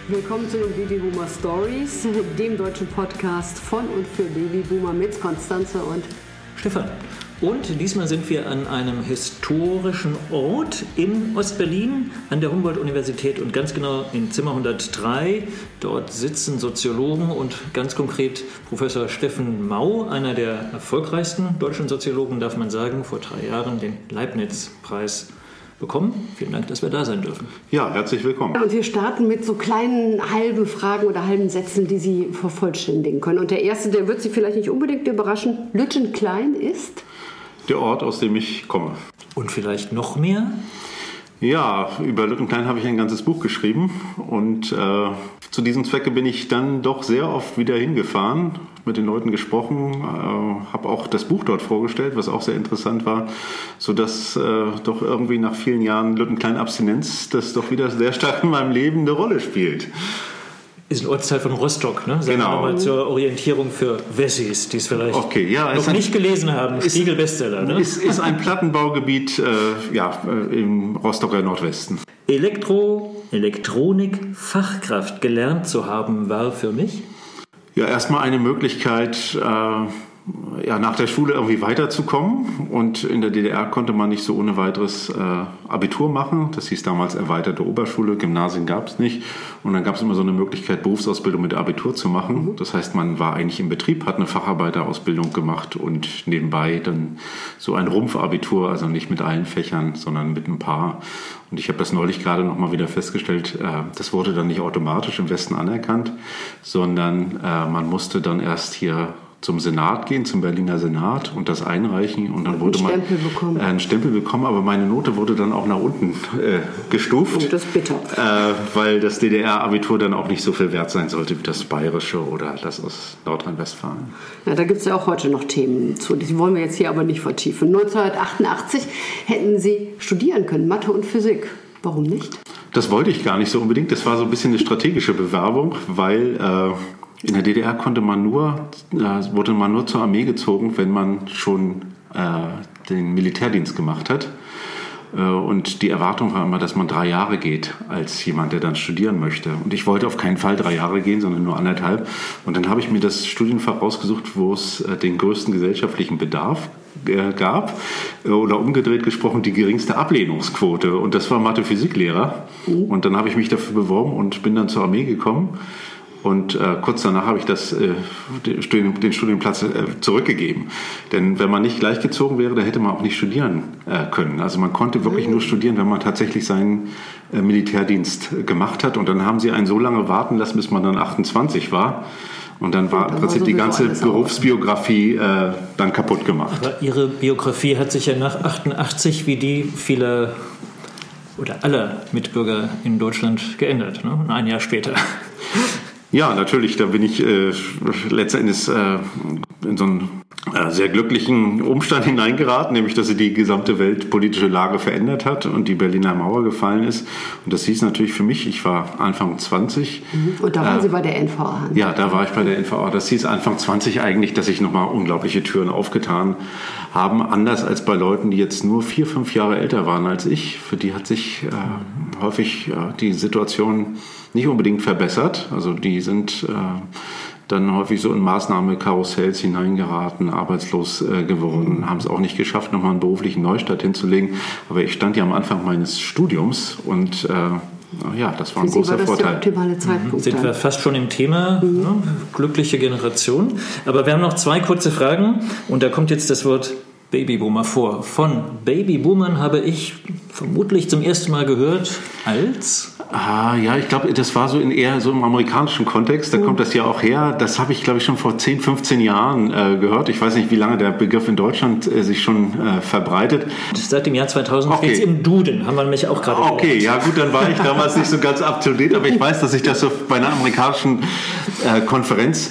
Willkommen zu den Babyboomer Stories, dem deutschen Podcast von und für Babyboomer mit Konstanze und Stefan. Und diesmal sind wir an einem historischen Ort in Ostberlin an der Humboldt-Universität und ganz genau in Zimmer 103. Dort sitzen Soziologen und ganz konkret Professor Steffen Mau, einer der erfolgreichsten deutschen Soziologen, darf man sagen, vor 3 Jahren den Leibniz-Preis bekommen. Vielen Dank, dass wir da sein dürfen. Ja, herzlich willkommen. Und wir starten mit so kleinen halben Fragen oder halben Sätzen, die Sie vervollständigen können. Und der erste, der wird Sie vielleicht nicht unbedingt überraschen. Lütjenklein ist? Der Ort, aus dem ich komme. Und vielleicht noch mehr? Ja, über Lütjenklein habe ich ein ganzes Buch geschrieben und zu diesem Zwecke bin ich dann doch sehr oft wieder hingefahren, mit den Leuten gesprochen, habe auch das Buch dort vorgestellt, was auch sehr interessant war, sodass doch irgendwie nach vielen Jahren Lütjenklein-Abstinenz das doch wieder sehr stark in meinem Leben eine Rolle spielt. Ist ein Ortsteil von Rostock, ne? Sagen genau. wir nochmal zur Orientierung für Wessis, die es vielleicht noch nicht gelesen haben. Spiegel-Bestseller, ne? Ist ein Plattenbaugebiet im Rostocker Nordwesten. Elektronik, Fachkraft gelernt zu haben, war für mich? Ja, erstmal eine Möglichkeit, nach der Schule irgendwie weiterzukommen. Und in der DDR konnte man nicht so ohne weiteres Abitur machen. Das hieß damals erweiterte Oberschule, Gymnasien gab es nicht. Und dann gab es immer so eine Möglichkeit, Berufsausbildung mit Abitur zu machen. Das heißt, man war eigentlich im Betrieb, hat eine Facharbeiterausbildung gemacht und nebenbei dann so ein Rumpfabitur, also nicht mit allen Fächern, sondern mit ein paar. Und ich habe das neulich gerade noch mal wieder festgestellt, das wurde dann nicht automatisch im Westen anerkannt, sondern man musste dann erst hier zum Senat gehen, zum Berliner Senat und das einreichen und dann wurde man einen Stempel bekommen, aber meine Note wurde dann auch nach unten gestuft. Und das ist bitter. Weil das DDR-Abitur dann auch nicht so viel wert sein sollte wie das bayerische oder das aus Nordrhein-Westfalen. Ja, da gibt es ja auch heute noch Themen zu, die wollen wir jetzt hier aber nicht vertiefen. 1988 hätten Sie studieren können, Mathe und Physik. Warum nicht? Das wollte ich gar nicht so unbedingt. Das war so ein bisschen eine strategische Bewerbung, weil in der DDR wurde man nur zur Armee gezogen, wenn man schon den Militärdienst gemacht hat. Und die Erwartung war immer, dass man 3 Jahre geht als jemand, der dann studieren möchte. Und ich wollte auf keinen Fall 3 Jahre gehen, sondern nur 1,5. Und dann habe ich mir das Studienfach rausgesucht, wo es den größten gesellschaftlichen Bedarf gab. Oder umgedreht gesprochen, die geringste Ablehnungsquote. Und das war Mathe-Physik-Lehrer. Und dann habe ich mich dafür beworben und bin dann zur Armee gekommen. Und kurz danach habe ich den Studienplatz zurückgegeben. Denn wenn man nicht gleichgezogen wäre, dann hätte man auch nicht studieren können. Also man konnte wirklich nur studieren, wenn man tatsächlich seinen Militärdienst gemacht hat. Und dann haben sie einen so lange warten lassen, bis man dann 28 war. Und dann war im Prinzip die ganze Berufsbiografie dann kaputt gemacht. Aber Ihre Biografie hat sich ja nach 88 wie die vieler oder aller Mitbürger in Deutschland geändert, ne? 1 Jahr später. Ja, natürlich, da bin ich letztendlich in so einen sehr glücklichen Umstand hineingeraten, nämlich dass sich die gesamte weltpolitische Lage verändert hat und die Berliner Mauer gefallen ist. Und das hieß natürlich für mich, ich war Anfang 20. Und da waren Sie bei der NVA? Ja, da war ich bei der NVA. Das hieß Anfang 20 eigentlich, dass sich nochmal unglaubliche Türen aufgetan haben. Anders als bei Leuten, die jetzt nur 4, 5 Jahre älter waren als ich. Für die hat sich häufig die Situation nicht unbedingt verbessert. Also die sind dann häufig so in Maßnahmenkarussells hineingeraten, arbeitslos geworden, haben es auch nicht geschafft, nochmal einen beruflichen Neustart hinzulegen. Aber ich stand ja am Anfang meines Studiums und das war ein großer Vorteil. Das der optimale Zeitpunkt. Sind wir fast schon im Thema, ne? Glückliche Generation. Aber wir haben noch 2 kurze Fragen und da kommt jetzt das Wort Babyboomer vor. Von Babyboomern habe ich vermutlich zum ersten Mal gehört als... Ich glaube, das war so eher so im amerikanischen Kontext, da kommt das ja auch her. Das habe ich, glaube ich, schon vor 10, 15 Jahren gehört. Ich weiß nicht, wie lange der Begriff in Deutschland sich schon verbreitet. Seit dem Jahr 2000 steht es im Duden, haben wir nämlich auch gerade gehört. Okay, ja gut, dann war ich damals nicht so ganz up to date, aber ich weiß, dass ich das so bei einer amerikanischen Konferenz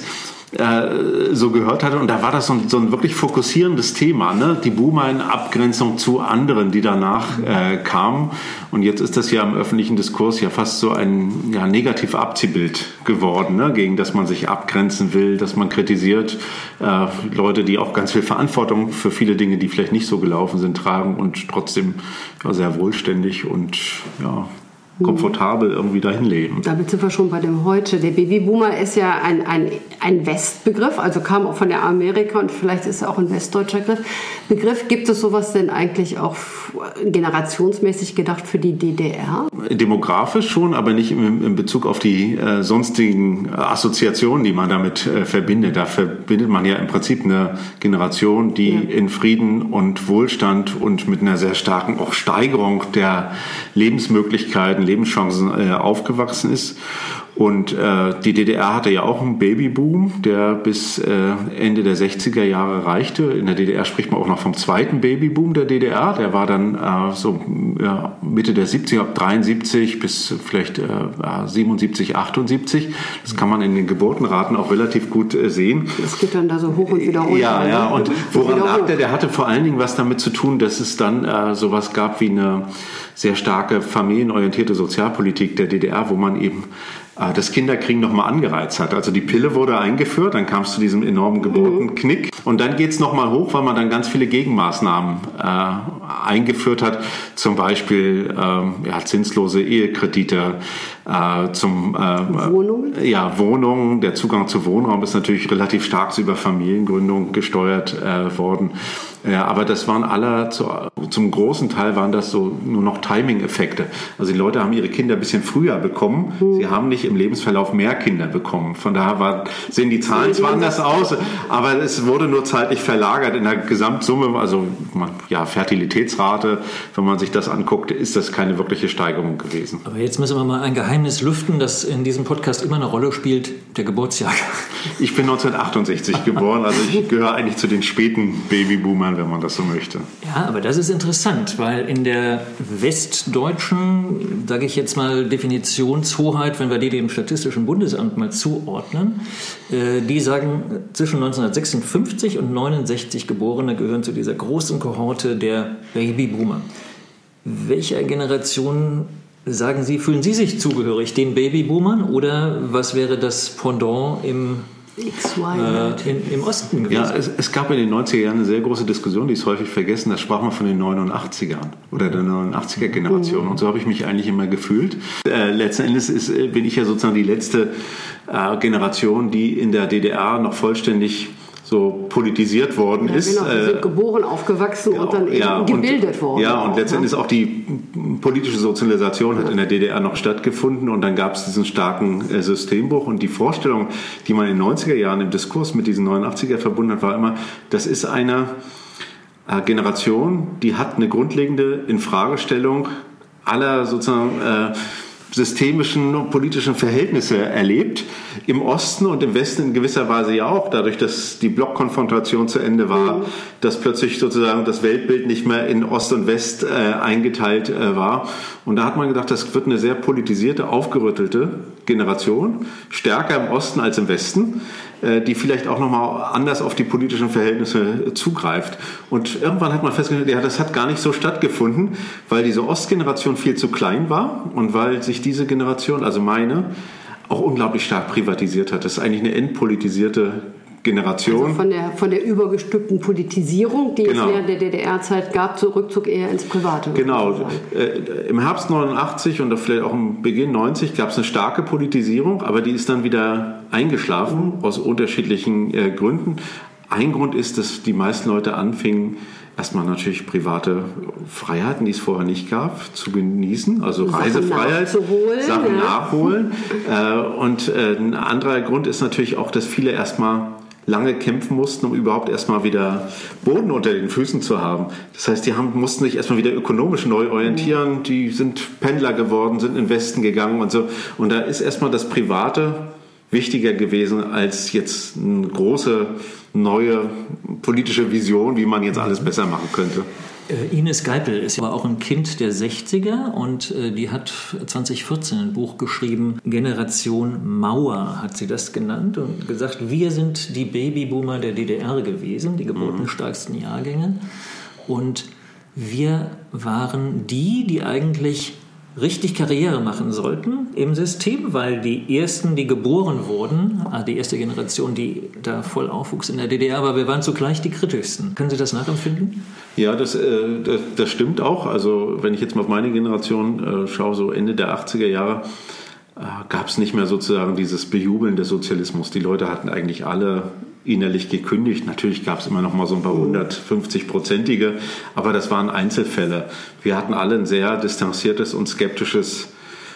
so gehört hatte. Und da war das so ein wirklich fokussierendes Thema, ne? Die Boomer in Abgrenzung zu anderen, die danach kamen. Und jetzt ist das ja im öffentlichen Diskurs ja fast so ein Negativ-Abziehbild geworden, ne? Gegen das man sich abgrenzen will, dass man kritisiert Leute, die auch ganz viel Verantwortung für viele Dinge, die vielleicht nicht so gelaufen sind, tragen und trotzdem sehr wohlständig und komfortabel irgendwie dahin leben. Damit sind wir schon bei dem Heute. Der Babyboomer ist ja ein Westbegriff, also kam auch von der Amerika und vielleicht ist es auch ein westdeutscher Begriff. Gibt es sowas denn eigentlich auch generationsmäßig gedacht für die DDR? Demografisch schon, aber nicht in Bezug auf die sonstigen Assoziationen, die man damit verbindet. Da verbindet man ja im Prinzip eine Generation, die in Frieden und Wohlstand und mit einer sehr starken auch Steigerung der Lebensmöglichkeiten, Lebenschancen aufgewachsen ist. Und die DDR hatte ja auch einen Babyboom, der bis Ende der 60er Jahre reichte. In der DDR spricht man auch noch vom zweiten Babyboom der DDR. Der war dann Mitte der 70er, ab 73 bis vielleicht 77, 78. Das kann man in den Geburtenraten auch relativ gut sehen. Das geht dann da so hoch und wieder runter. Ja, und woran lag der? Der hatte vor allen Dingen was damit zu tun, dass es dann sowas gab wie eine sehr starke familienorientierte Sozialpolitik der DDR, wo man eben das Kinderkriegen nochmal angereizt hat. Also die Pille wurde eingeführt, dann kam es zu diesem enormen Geburtenknick und dann geht es nochmal hoch, weil man dann ganz viele Gegenmaßnahmen eingeführt hat, zum Beispiel zinslose Ehekredite, Wohnungen? Wohnungen. Der Zugang zu Wohnraum ist natürlich relativ stark über Familiengründung gesteuert worden. Aber das waren zum großen Teil waren das so nur noch Timing-Effekte. Also die Leute haben ihre Kinder ein bisschen früher bekommen. Sie haben nicht im Lebensverlauf mehr Kinder bekommen. Von daher sehen die Zahlen zwar anders aus, aber es wurde nur zeitlich verlagert in der Gesamtsumme. Also Fertilitätsrate, wenn man sich das anguckt, ist das keine wirkliche Steigerung gewesen. Aber jetzt müssen wir mal ein Geheimnis lüften, das in diesem Podcast immer eine Rolle spielt, der Geburtsjahr. Ich bin 1968 geboren, also ich gehöre eigentlich zu den späten Babyboomern, wenn man das so möchte. Ja, aber das ist interessant, weil in der westdeutschen, sage ich jetzt mal, Definitionshoheit, wenn wir die dem Statistischen Bundesamt mal zuordnen, die sagen, zwischen 1956 und 69 Geborene gehören zu dieser großen Kohorte der Babyboomer. Welcher Generation, sagen Sie, fühlen Sie sich zugehörig? Den Babyboomern oder was wäre das Pendant im Osten gewesen? Ja, es gab in den 90er Jahren eine sehr große Diskussion, die ist häufig vergessen, da sprach man von den 89ern oder der 89er-Generation und so habe ich mich eigentlich immer gefühlt. Letzten Endes bin ich ja sozusagen die letzte Generation, die in der DDR noch vollständig so politisiert worden ist. Genau, wir sind geboren, aufgewachsen und dann eben gebildet worden. Ja, und letztendlich auch die politische Sozialisation hat in der DDR noch stattgefunden und dann gab es diesen starken Systembruch und die Vorstellung, die man in den 90er Jahren im Diskurs mit diesen 89er verbunden hat, war immer, das ist eine Generation, die hat eine grundlegende Infragestellung aller sozusagen systemischen und politischen Verhältnisse erlebt. Im Osten und im Westen in gewisser Weise ja auch, dadurch, dass die Blockkonfrontation zu Ende war, dass plötzlich sozusagen das Weltbild nicht mehr in Ost und West eingeteilt war. Und da hat man gedacht, das wird eine sehr politisierte, aufgerüttelte Generation, stärker im Osten als im Westen, die vielleicht auch nochmal anders auf die politischen Verhältnisse zugreift. Und irgendwann hat man festgestellt, ja, das hat gar nicht so stattgefunden, weil diese Ostgeneration viel zu klein war und weil sich diese Generation, also meine, auch unglaublich stark privatisiert hat. Das ist eigentlich eine entpolitisierte Generation. Also von der übergestülpten Politisierung, die es während der DDR-Zeit gab, zur Rückzug eher ins Private. Genau. Im Herbst 89 und vielleicht auch im Beginn 90 gab es eine starke Politisierung, aber die ist dann wieder eingeschlafen aus unterschiedlichen Gründen. Ein Grund ist, dass die meisten Leute anfingen, erstmal natürlich private Freiheiten, die es vorher nicht gab, zu genießen, also Reisefreiheit, Sachen nachholen. Und ein anderer Grund ist natürlich auch, dass viele erstmal lange kämpfen mussten, um überhaupt erstmal wieder Boden unter den Füßen zu haben. Das heißt, die mussten sich erstmal wieder ökonomisch neu orientieren, die sind Pendler geworden, sind in den Westen gegangen und so. Und da ist erstmal das Private wichtiger gewesen als jetzt eine große neue politische Vision, wie man jetzt alles besser machen könnte. Ines Geipel ist aber auch ein Kind der 60er und die hat 2014 ein Buch geschrieben, Generation Mauer hat sie das genannt und gesagt, wir sind die Babyboomer der DDR gewesen, die geburtenstarksten Jahrgänge und wir waren die eigentlich richtig Karriere machen sollten im System, weil die ersten, die geboren wurden, die erste Generation, die da voll aufwuchs in der DDR, aber wir waren zugleich die kritischsten. Können Sie das nachempfinden? Ja, das stimmt auch. Also wenn ich jetzt mal auf meine Generation schaue, so Ende der 80er Jahre, gab es nicht mehr sozusagen dieses Bejubeln des Sozialismus. Die Leute hatten eigentlich alle innerlich gekündigt. Natürlich gab es immer noch mal so ein paar 150-prozentige, aber das waren Einzelfälle. Wir hatten alle ein sehr distanziertes und skeptisches,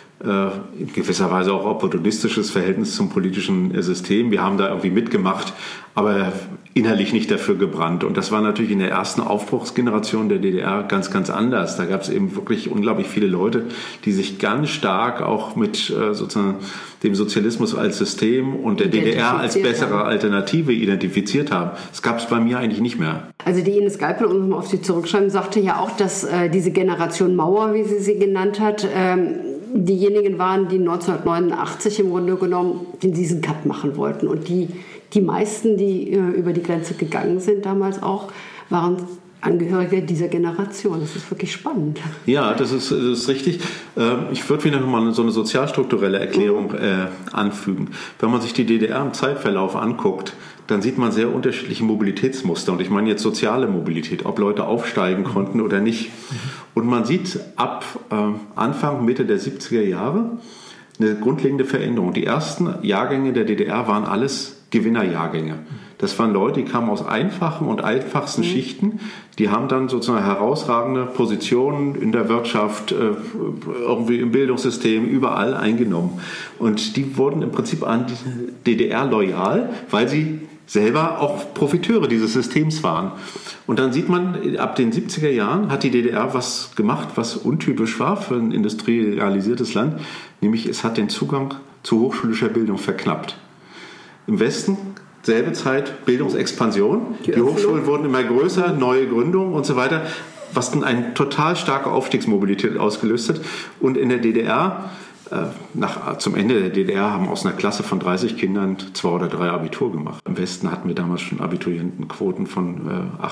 in gewisser Weise auch opportunistisches Verhältnis zum politischen System. Wir haben da irgendwie mitgemacht, aber innerlich nicht dafür gebrannt. Und das war natürlich in der ersten Aufbruchsgeneration der DDR ganz, ganz anders. Da gab es eben wirklich unglaublich viele Leute, die sich ganz stark auch mit sozusagen dem Sozialismus als System und der DDR als bessere Alternative identifiziert haben. Das gab es bei mir eigentlich nicht mehr. Also die Ines Geipel, um mal auf Sie zurückschreiben, sagte ja auch, dass diese Generation Mauer, wie sie genannt hat, diejenigen waren, die 1989 im Grunde genommen diesen Cut machen wollten. Und die meisten, die über die Grenze gegangen sind damals auch, waren Angehörige dieser Generation. Das ist wirklich spannend. Ja, das ist richtig. Ich würde wieder nochmal so eine sozialstrukturelle Erklärung anfügen. Wenn man sich die DDR im Zeitverlauf anguckt, dann sieht man sehr unterschiedliche Mobilitätsmuster. Und ich meine jetzt soziale Mobilität, ob Leute aufsteigen konnten oder nicht. Und man sieht ab Anfang, Mitte der 70er Jahre eine grundlegende Veränderung. Die ersten Jahrgänge der DDR waren alles Gewinnerjahrgänge. Das waren Leute, die kamen aus einfachen und einfachsten Schichten. Die haben dann sozusagen herausragende Positionen in der Wirtschaft, irgendwie im Bildungssystem, überall eingenommen. Und die wurden im Prinzip an die DDR loyal, weil sie selber auch Profiteure dieses Systems waren. Und dann sieht man, ab den 70er Jahren hat die DDR was gemacht, was untypisch war für ein industrialisiertes Land, nämlich es hat den Zugang zu hochschulischer Bildung verknappt. Im Westen, selbe Zeit, Bildungsexpansion, die Hochschulen wurden immer größer, neue Gründungen und so weiter, was dann eine total starke Aufstiegsmobilität ausgelöst hat. Und in der DDR, zum Ende der DDR haben aus einer Klasse von 30 Kindern 2 oder 3 Abitur gemacht. Im Westen hatten wir damals schon Abiturientenquoten von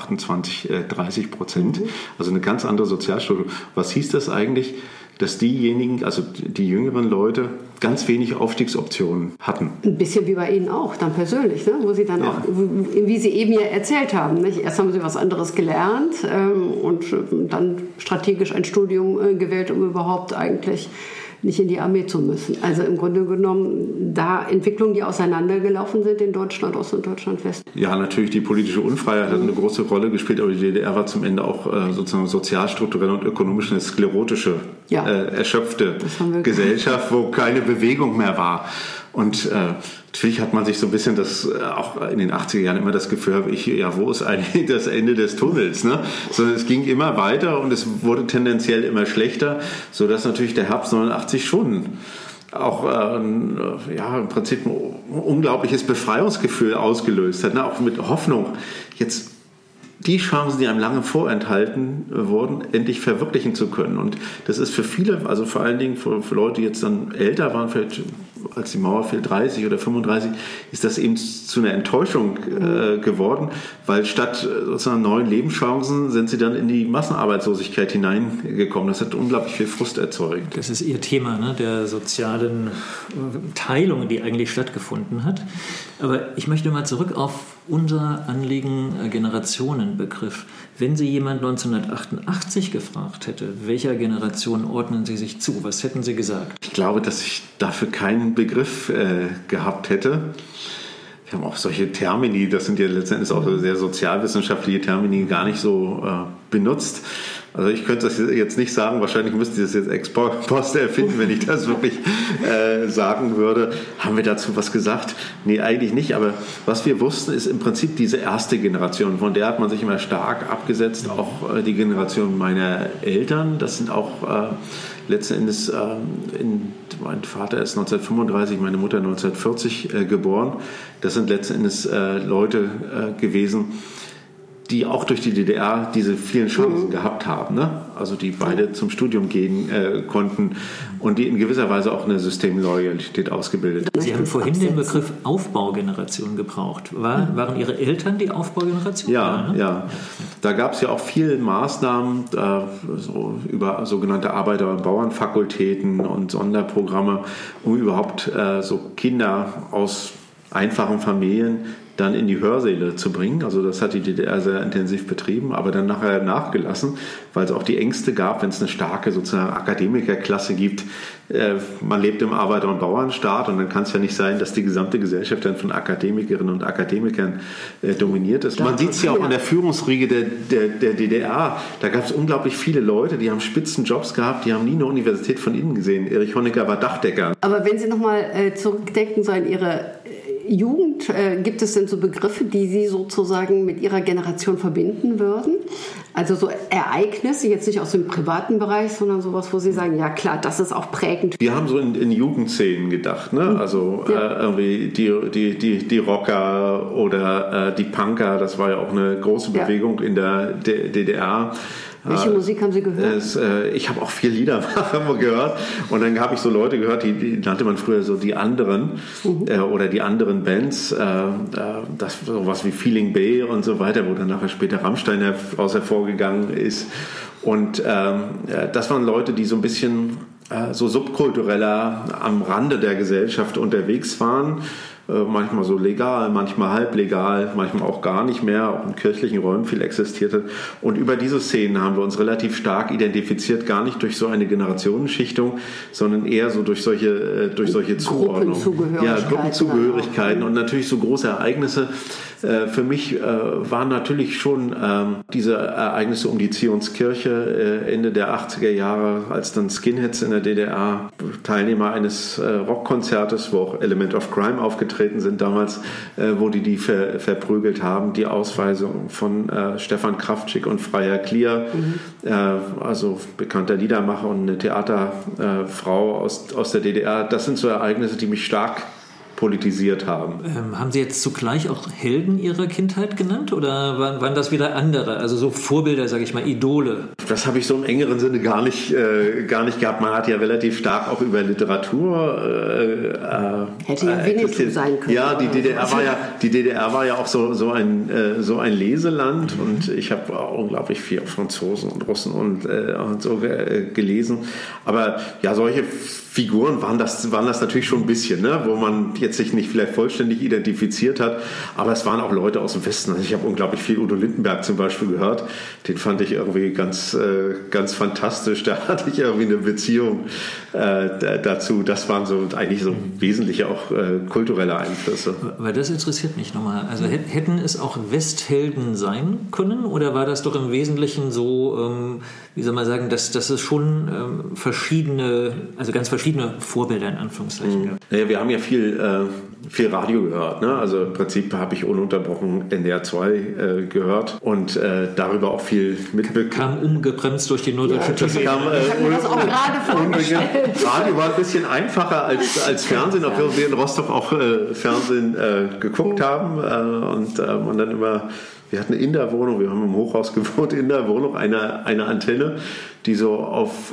28-30%. Also eine ganz andere Sozialstruktur. Was hieß das eigentlich? Dass diejenigen, also die jüngeren Leute, ganz wenig Aufstiegsoptionen hatten. Ein bisschen wie bei Ihnen auch, dann persönlich, ne? Wo Sie dann auch, wie Sie eben ja erzählt haben, nicht? Erst haben Sie was anderes gelernt und dann strategisch ein Studium gewählt, um überhaupt eigentlich nicht in die Armee zu müssen. Also im Grunde genommen da Entwicklungen, die auseinandergelaufen sind in Deutschland Ost und Deutschland West. Ja, natürlich die politische Unfreiheit hat eine große Rolle gespielt, aber die DDR war zum Ende auch sozusagen sozialstrukturell und ökonomisch eine sklerotische, erschöpfte Gesellschaft, wo keine Bewegung mehr war. Und natürlich hat man sich so ein bisschen auch in den 80er Jahren immer das Gefühl, wo ist eigentlich das Ende des Tunnels? Ne? Sondern es ging immer weiter und es wurde tendenziell immer schlechter, sodass natürlich der Herbst 89 schon auch im Prinzip ein unglaubliches Befreiungsgefühl ausgelöst hat, ne? Auch mit Hoffnung, jetzt die Chancen, die einem lange vorenthalten wurden, endlich verwirklichen zu können. Und das ist für viele, also vor allen Dingen für Leute, die jetzt dann älter waren, vielleicht als die Mauer fiel, 30 oder 35, ist das eben zu einer Enttäuschung geworden, weil statt sozusagen neuen Lebenschancen sind sie dann in die Massenarbeitslosigkeit hineingekommen. Das hat unglaublich viel Frust erzeugt. Das ist Ihr Thema, ne? Der sozialen Teilung, die eigentlich stattgefunden hat. Aber ich möchte mal zurück auf unser Anliegen Generationenbegriff. Wenn Sie jemand 1988 gefragt hätte, welcher Generation ordnen Sie sich zu, was hätten Sie gesagt? Ich glaube, dass ich dafür keinen Begriff gehabt hätte. Wir haben auch solche Termini, das sind ja letztendlich auch sehr sozialwissenschaftliche Termini, gar nicht so benutzt. Also ich könnte das jetzt nicht sagen, wahrscheinlich müsste ich das jetzt ex post erfinden, wenn ich das wirklich sagen würde. Haben wir dazu was gesagt? Nee, eigentlich nicht, aber was wir wussten, ist im Prinzip diese erste Generation, von der hat man sich immer stark abgesetzt, auch die Generation meiner Eltern, das sind auch letzten Endes, mein Vater ist 1935, meine Mutter 1940 geboren, das sind letzten Endes Leute gewesen, die auch durch die DDR diese vielen Chancen gehabt haben, ne? Also die beide zum Studium gehen konnten und die in gewisser Weise auch eine Systemloyalität ausgebildet haben. Sie haben vorhin den Begriff Aufbaugeneration gebraucht. Waren Ihre Eltern die Aufbaugeneration? Ja, ja. Da gab es ja auch viele Maßnahmen so über sogenannte Arbeiter- und Bauernfakultäten und Sonderprogramme, um überhaupt so Kinder aus einfachen Familien dann in die Hörsäle zu bringen. Also das hat die DDR sehr intensiv betrieben, aber dann nachher nachgelassen, weil es auch die Ängste gab, wenn es eine starke sozusagen Akademikerklasse gibt. Man lebt im Arbeiter- und Bauernstaat und dann kann es ja nicht sein, dass die gesamte Gesellschaft dann von Akademikerinnen und Akademikern dominiert ist. Man sieht es ja auch an der Führungsriege der DDR. Da gab es unglaublich viele Leute, die haben Spitzenjobs gehabt, die haben nie eine Universität von innen gesehen. Erich Honecker war Dachdecker. Aber wenn Sie nochmal zurückdenken, so an Ihre Jugend, gibt es denn so Begriffe, die Sie sozusagen mit Ihrer Generation verbinden würden? Also so Ereignisse, jetzt nicht aus dem privaten Bereich, sondern sowas, wo Sie sagen, ja klar, das ist auch prägend. Wir haben so in Jugendszenen gedacht, ne? Also irgendwie die Rocker oder die Punker, das war ja auch eine große Bewegung in der DDR. Welche Musik haben Sie gehört? Ich habe auch 4 Lieder gehört und dann habe ich so Leute gehört, die nannte man früher so die anderen oder die anderen Bands, das sowas wie Feeling Bay und so weiter, wo dann nachher später Rammstein daraus hervorgegangen ist und das waren Leute, die so ein bisschen so subkultureller am Rande der Gesellschaft unterwegs waren. Manchmal so legal, manchmal halblegal, manchmal auch gar nicht mehr, auch in kirchlichen Räumen viel existierte. Und über diese Szenen haben wir uns relativ stark identifiziert, gar nicht durch so eine Generationenschichtung, sondern eher so durch solche Zuordnungen. Gruppenzugehörigkeiten und natürlich so große Ereignisse. Für mich waren natürlich schon diese Ereignisse um die Zionskirche Ende der 80er Jahre, als dann Skinheads in der DDR Teilnehmer eines Rockkonzertes, wo auch Element of Crime aufgetreten sind damals, wo die verprügelt haben, die Ausweisung von Stefan Kraftschick und Freiherr Klier, also bekannter Liedermacher und eine Theaterfrau aus der DDR. Das sind so Ereignisse, die mich stark politisiert haben. Haben Sie jetzt zugleich auch Helden Ihrer Kindheit genannt oder waren das wieder andere, also so Vorbilder, sage ich mal, Idole? Das habe ich so im engeren Sinne gar nicht gehabt. Man hat ja relativ stark auch über Literatur hätte ja Winnetou sein können. Ja, die DDR war ja auch so ein Leseland und ich habe unglaublich viel auf Franzosen und Russen und so gelesen. Aber ja, solche Figuren waren das natürlich schon ein bisschen, ne? Wo man jetzt sich nicht vielleicht vollständig identifiziert hat, aber es waren auch Leute aus dem Westen. Also ich habe unglaublich viel Udo Lindenberg zum Beispiel gehört. Den fand ich irgendwie ganz fantastisch. Da hatte ich irgendwie eine Beziehung dazu. Das waren so eigentlich so wesentliche auch kulturelle Einflüsse. Weil das interessiert mich nochmal. Also hätten es auch Westhelden sein können oder war das doch im Wesentlichen so, wie soll man sagen, dass es schon ganz verschiedene Vorbilder in Anführungszeichen gab? Naja, wir haben ja viel Radio gehört. Ne? Also im Prinzip habe ich ununterbrochen NDR 2 gehört und darüber auch viel mitbekommen. Kam umgebremst durch die Norddeutsche TV. Ich habe mir das auch gerade vorgestellt. Radio war ein bisschen einfacher als Fernsehen, obwohl wir in Rostock auch Fernsehen geguckt haben und dann immer. Wir hatten in der Wohnung, wir haben im Hochhaus gewohnt, in der Wohnung eine Antenne, die so auf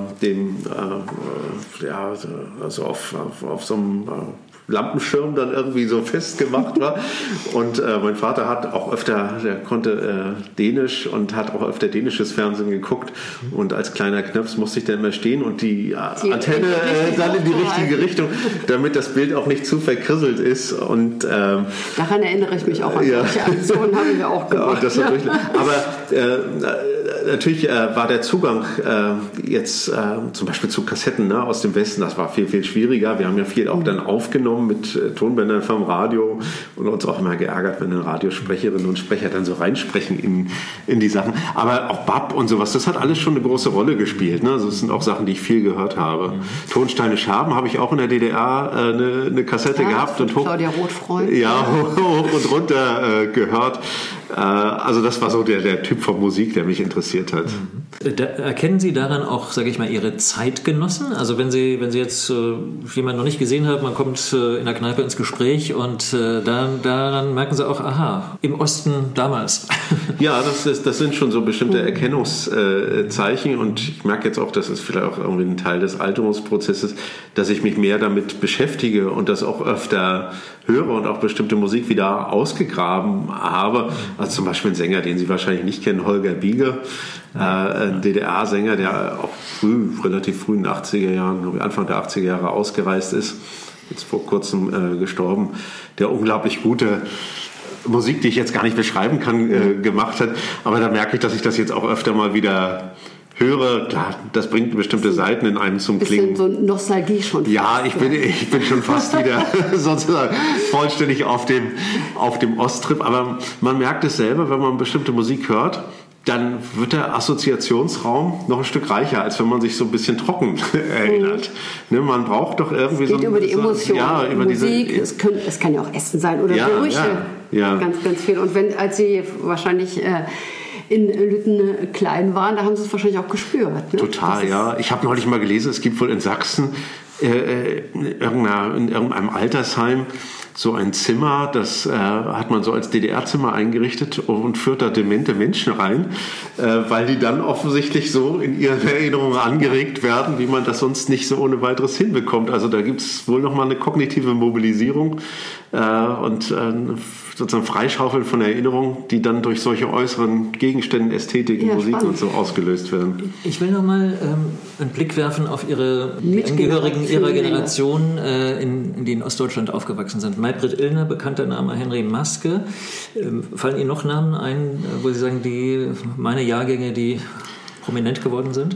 auf so einem Lampenschirm dann irgendwie so festgemacht war. Und mein Vater hat auch öfter, der konnte Dänisch und hat auch öfter dänisches Fernsehen geguckt. Und als kleiner Knaps musste ich dann immer stehen und die Antenne dann in die richtige Richtung, damit das Bild auch nicht zu verkrisselt ist. Und daran erinnere ich mich auch an solche Aktionen, haben wir auch gemacht. Aber natürlich war der Zugang jetzt zum Beispiel zu Kassetten aus dem Westen, das war viel, viel schwieriger. Wir haben ja viel auch dann aufgenommen mit Tonbändern vom Radio und uns auch immer geärgert, wenn dann Radiosprecherinnen und Sprecher dann so reinsprechen in die Sachen. Aber auch Bab und sowas, das hat alles schon eine große Rolle gespielt. Ne? Also das sind auch Sachen, die ich viel gehört habe. Tonsteine Scherben habe ich auch in der DDR eine Kassette gehabt. Und Claudia Roth-Freund. Ja, hoch und runter gehört. Also das war so der Typ von Musik, der mich interessiert hat. Erkennen Sie daran auch, sage ich mal, Ihre Zeitgenossen? Also wenn Sie jetzt jemanden noch nicht gesehen haben, man kommt in der Kneipe ins Gespräch und daran merken Sie auch, aha, im Osten damals. Ja, das sind schon so bestimmte Erkennungszeichen und ich merke jetzt auch, das ist vielleicht auch irgendwie ein Teil des Alterungsprozesses, dass ich mich mehr damit beschäftige und das auch öfter höre und auch bestimmte Musik wieder ausgegraben habe. Also zum Beispiel ein Sänger, den Sie wahrscheinlich nicht kennen, Holger Bieger, ein DDR-Sänger, der auch relativ früh in den 80er Jahren, Anfang der 80er Jahre ausgereist ist, jetzt vor kurzem gestorben, der unglaublich gute Musik, die ich jetzt gar nicht beschreiben kann, gemacht hat. Aber da merke ich, dass ich das jetzt auch öfter mal wieder höre. Klar, das bringt bestimmte Seiten in einem zum Klingen. So Nostalgie schon. Ja, ich bin schon fast wieder sozusagen vollständig auf dem Osttrip. Aber man merkt es selber, wenn man bestimmte Musik hört, dann wird der Assoziationsraum noch ein Stück reicher, als wenn man sich so ein bisschen trocken erinnert. Ne, man braucht doch irgendwie so... Es geht über die Emotionen, ja, über Musik, es kann ja auch Essen sein oder Gerüche. Ja. Ganz, ganz viel. Und als Sie wahrscheinlich... in Lütten klein waren, da haben Sie es wahrscheinlich auch gespürt. Ne? Total, ja. Ich habe neulich mal gelesen, es gibt wohl in Sachsen in irgendeinem Altersheim so ein Zimmer, das hat man so als DDR-Zimmer eingerichtet und führt da demente Menschen rein, weil die dann offensichtlich so in ihren Erinnerungen angeregt werden, wie man das sonst nicht so ohne weiteres hinbekommt. Also da gibt es wohl nochmal eine kognitive Mobilisierung und sozusagen Freischaufeln von Erinnerungen, die dann durch solche äußeren Gegenstände, Ästhetiken, Musik und so ausgelöst werden. Ich will nochmal einen Blick werfen auf die Angehörigen Ihrer Generation, in die in Ostdeutschland aufgewachsen sind. Maybrit Illner, bekannter Name Henry Maske. Fallen Ihnen noch Namen ein, wo Sie sagen, meine Jahrgänge, die prominent geworden sind?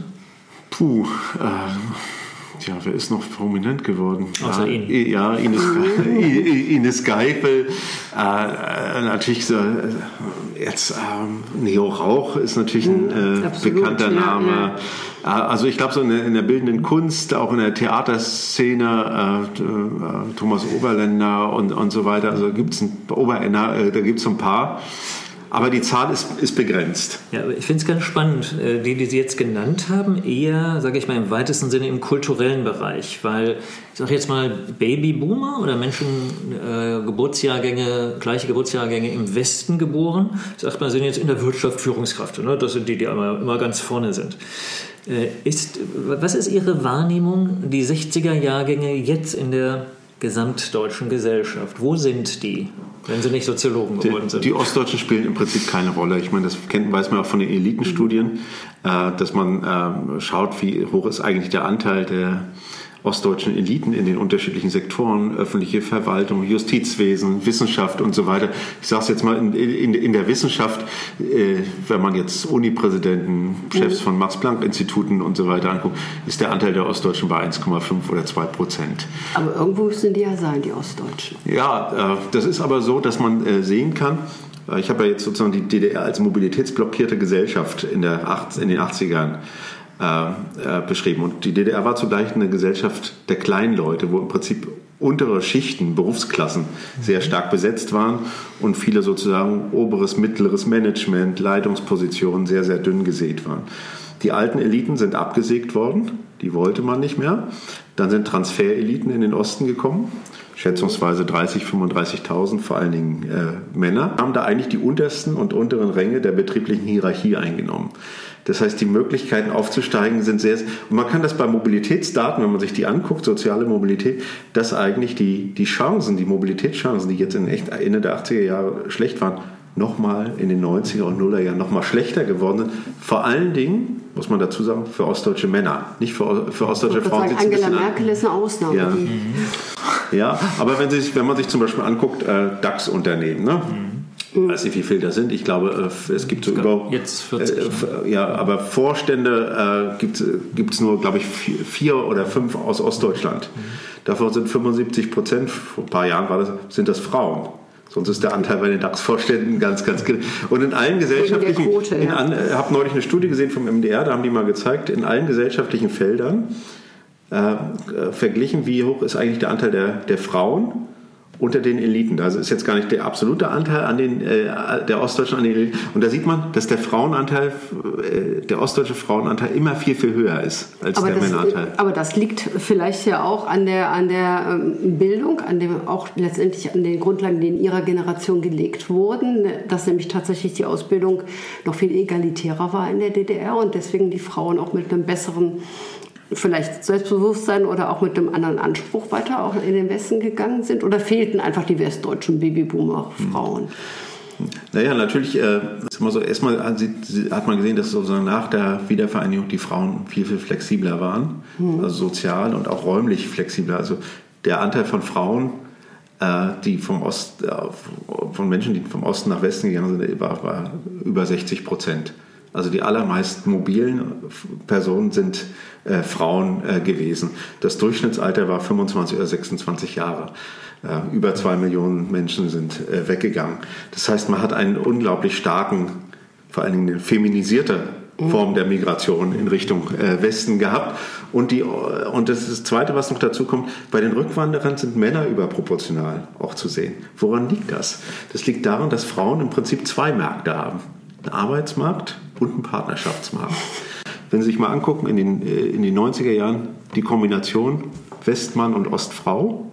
Tja, wer ist noch prominent geworden? Außer Ihnen. Ja, Ines Geipel. Natürlich jetzt Neo Rauch ist natürlich ein bekannter Name. Ja. Also ich glaube so in der bildenden Kunst, auch in der Theaterszene, Thomas Oberländer und so weiter. Also gibt's da gibt's so ein paar. Aber die Zahl ist begrenzt. Ja, aber ich finde es ganz spannend, die Sie jetzt genannt haben, eher, sage ich mal, im weitesten Sinne im kulturellen Bereich, weil ich sage jetzt mal Babyboomer oder Menschen, gleiche Geburtsjahrgänge im Westen geboren, sagt man, sind jetzt in der Wirtschaft Führungskräfte. Ne? Das sind die immer ganz vorne sind. Was ist Ihre Wahrnehmung, die 60er-Jahrgänge jetzt in der gesamtdeutschen Gesellschaft? Wo sind die, wenn sie nicht Soziologen geworden sind? Die Ostdeutschen spielen im Prinzip keine Rolle. Ich meine, das weiß man auch von den Elitenstudien, dass man schaut, wie hoch ist eigentlich der Anteil der ostdeutschen Eliten in den unterschiedlichen Sektoren, öffentliche Verwaltung, Justizwesen, Wissenschaft und so weiter. Ich sage es jetzt mal, in der Wissenschaft, wenn man jetzt Unipräsidenten, Chefs von Max-Planck-Instituten und so weiter anguckt, ist der Anteil der Ostdeutschen bei 1,5 oder 2%. Aber irgendwo müssen die ja sein, die Ostdeutschen. Ja, das ist aber so, dass man sehen kann, ich habe ja jetzt sozusagen die DDR als mobilitätsblockierte Gesellschaft in den 80ern beschrieben. Und die DDR war zugleich eine Gesellschaft der kleinen Leute, wo im Prinzip untere Schichten, Berufsklassen sehr stark besetzt waren und viele sozusagen oberes, mittleres Management, Leitungspositionen sehr, sehr dünn gesät waren. Die alten Eliten sind abgesägt worden, die wollte man nicht mehr. Dann sind Transfereliten in den Osten gekommen, schätzungsweise 30.000, 35.000, vor allen Dingen Männer, haben da eigentlich die untersten und unteren Ränge der betrieblichen Hierarchie eingenommen. Das heißt, die Möglichkeiten aufzusteigen sind sehr... Und man kann das bei Mobilitätsdaten, wenn man sich die anguckt, soziale Mobilität, dass eigentlich die Mobilitätschancen, die jetzt Ende der 80er Jahre schlecht waren, nochmal in den 90er und 0er Jahren nochmal schlechter geworden sind. Vor allen Dingen, muss man dazu sagen, für ostdeutsche Männer, nicht für ostdeutsche Frauen. Angela Merkel ist eine Ausnahme. Ja, ja, aber wenn man sich zum Beispiel anguckt, DAX-Unternehmen, ne? Ich weiß nicht, wie viele das sind. Ich glaube, es gibt so jetzt 40. Aber Vorstände gibt es nur, glaube ich, 4 oder 5 aus Ostdeutschland. Davon sind 75%, vor ein paar Jahren sind das Frauen. Sonst ist der Anteil bei den DAX-Vorständen ganz, ganz gering. Und in allen gesellschaftlichen... Ich habe neulich eine Studie gesehen vom MDR, da haben die mal gezeigt, in allen gesellschaftlichen Feldern verglichen, wie hoch ist eigentlich der Anteil der Frauen unter den Eliten. Da ist jetzt gar nicht der absolute Anteil an der Ostdeutschen an den Eliten. Und da sieht man, dass der ostdeutsche Frauenanteil immer viel, viel höher ist als der Männeranteil. Aber das liegt vielleicht ja auch an der Bildung, auch letztendlich an den Grundlagen, die in ihrer Generation gelegt wurden, dass nämlich tatsächlich die Ausbildung noch viel egalitärer war in der DDR und deswegen die Frauen auch mit einem besseren vielleicht Selbstbewusstsein oder auch mit einem anderen Anspruch weiter auch in den Westen gegangen sind? Oder fehlten einfach die westdeutschen Babyboomer-Frauen? Naja, natürlich ist immer so, erstmal hat man gesehen, dass sozusagen nach der Wiedervereinigung die Frauen viel, viel flexibler waren, also sozial und auch räumlich flexibler. Also der Anteil von Frauen, die von Menschen, die vom Osten nach Westen gegangen sind, war über 60%. Also die allermeisten mobilen Personen sind Frauen gewesen. Das Durchschnittsalter war 25 oder 26 Jahre. Über 2 Millionen Menschen sind weggegangen. Das heißt, man hat einen unglaublich starken, vor allen Dingen eine feminisierte Form der Migration in Richtung Westen gehabt. Und das ist das Zweite, was noch dazu kommt, bei den Rückwanderern sind Männer überproportional auch zu sehen. Woran liegt das? Das liegt daran, dass Frauen im Prinzip 2 Märkte haben. Einen Arbeitsmarkt und einen Partnerschaftsmarkt. Wenn Sie sich mal angucken, in den 90er Jahren die Kombination Westmann und Ostfrau,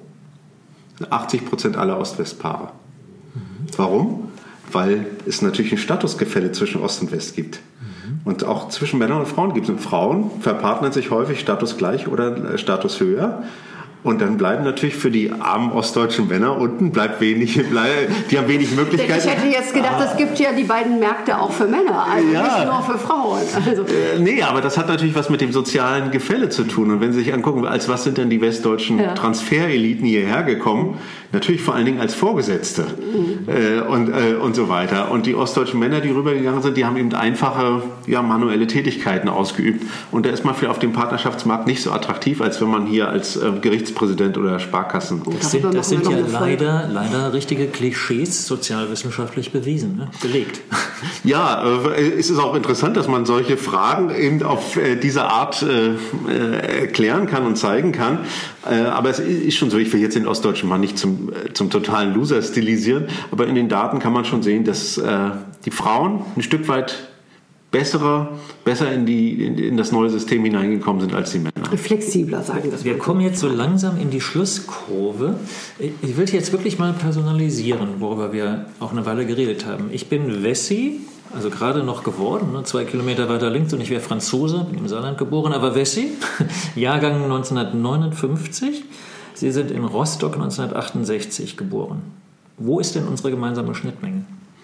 80% aller Ost-West-Paare. Warum? Weil es natürlich ein Statusgefälle zwischen Ost und West gibt. Und auch zwischen Männern und Frauen gibt es. Und Frauen verpartnern sich häufig Status gleich oder Status höher. Und dann bleiben natürlich für die armen ostdeutschen Männer unten die haben wenig Möglichkeiten. Ich hätte jetzt gedacht, es gibt ja die beiden Märkte auch für Männer, also nicht nur für Frauen. Also. Nee, aber das hat natürlich was mit dem sozialen Gefälle zu tun. Und wenn Sie sich angucken, als was sind denn die westdeutschen Transfereliten hierher gekommen? Natürlich vor allen Dingen als Vorgesetzte und so weiter. Und die ostdeutschen Männer, die rübergegangen sind, die haben eben einfache manuelle Tätigkeiten ausgeübt. Und da ist man für auf dem Partnerschaftsmarkt nicht so attraktiv, als wenn man hier als Gerichtspräsident oder Sparkassen... Das sind ja leider richtige Klischees, sozialwissenschaftlich bewiesen, ne? Belegt. Ja, es ist auch interessant, dass man solche Fragen eben auf diese Art erklären kann und zeigen kann. Aber es ist schon so, ich will jetzt den Ostdeutschen mal nicht zum totalen Loser stilisieren, aber in den Daten kann man schon sehen, dass die Frauen ein Stück weit besser in das neue System hineingekommen sind als die Männer. Flexibler, sagen das. Wir kommen jetzt so langsam in die Schlusskurve. Ich will jetzt wirklich mal personalisieren, worüber wir auch eine Weile geredet haben. Ich bin Wessi, also gerade noch geworden, 2 Kilometer weiter links, und ich wäre Franzose, bin im Saarland geboren, aber Wessi, Jahrgang 1959. Sie sind in Rostock 1968 geboren. Wo ist denn unsere gemeinsame Schnittmenge?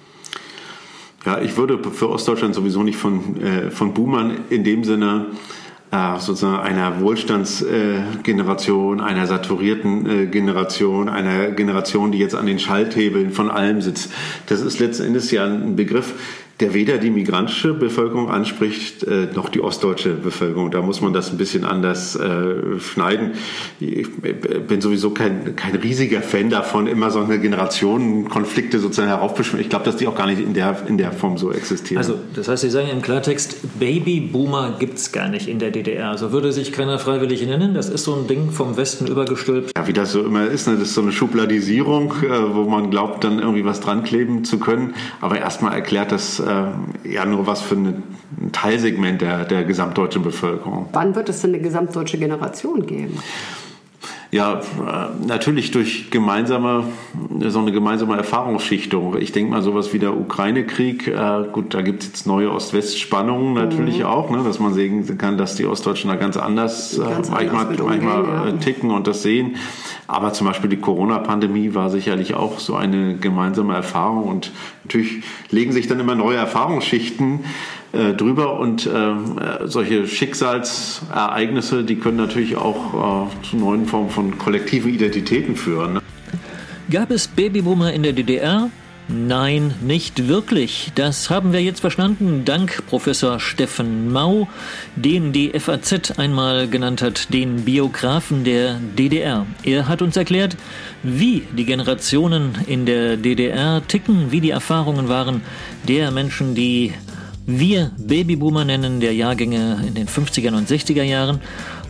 Ja, ich würde für Ostdeutschland sowieso nicht von Boomern in dem Sinne sozusagen einer Wohlstandsgeneration, einer saturierten Generation, einer Generation, die jetzt an den Schalthebeln von allem sitzt. Das ist letzten Endes ja ein Begriff, der weder die migrantische Bevölkerung anspricht, noch die ostdeutsche Bevölkerung. Da muss man das ein bisschen anders schneiden. Ich bin sowieso kein riesiger Fan davon, immer so eine Generationenkonflikte sozusagen heraufbeschwören. Ich glaube, dass die auch gar nicht in der Form so existieren. Also, das heißt, Sie sagen im Klartext, Babyboomer gibt es gar nicht in der DDR. Also würde sich keiner freiwillig nennen. Das ist so ein Ding vom Westen übergestülpt. Ja, wie das so immer ist, ne? Das ist so eine Schubladisierung, wo man glaubt, dann irgendwie was dran kleben zu können. Aber erstmal erklärt das nur was für ein Teilsegment der gesamtdeutschen Bevölkerung. Wann wird es denn eine gesamtdeutsche Generation geben? Ja, natürlich durch so eine gemeinsame Erfahrungsschichtung. Ich denke mal, sowas wie der Ukraine-Krieg, gut, da gibt es jetzt neue Ost-West-Spannungen natürlich auch, ne, dass man sehen kann, dass die Ostdeutschen da ganz anders manchmal ticken und das sehen. Aber zum Beispiel die Corona-Pandemie war sicherlich auch so eine gemeinsame Erfahrung und natürlich legen sich dann immer neue Erfahrungsschichten drüber und solche Schicksalsereignisse, die können natürlich auch zu neuen Formen von kollektiven Identitäten führen. Ne? Gab es Babyboomer in der DDR? Nein, nicht wirklich. Das haben wir jetzt verstanden, dank Professor Steffen Mau, den die FAZ einmal genannt hat, den Biografen der DDR. Er hat uns erklärt, wie die Generationen in der DDR ticken, wie die Erfahrungen waren der Menschen, die wir Babyboomer nennen, der Jahrgänge in den 50er und 60er Jahren.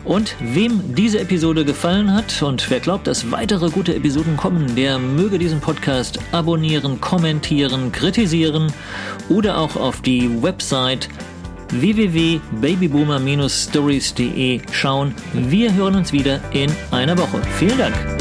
Und wem diese Episode gefallen hat und wer glaubt, dass weitere gute Episoden kommen, der möge diesen Podcast abonnieren, kommentieren, kritisieren oder auch auf die Website www.babyboomer-stories.de schauen. Wir hören uns wieder in einer Woche. Vielen Dank.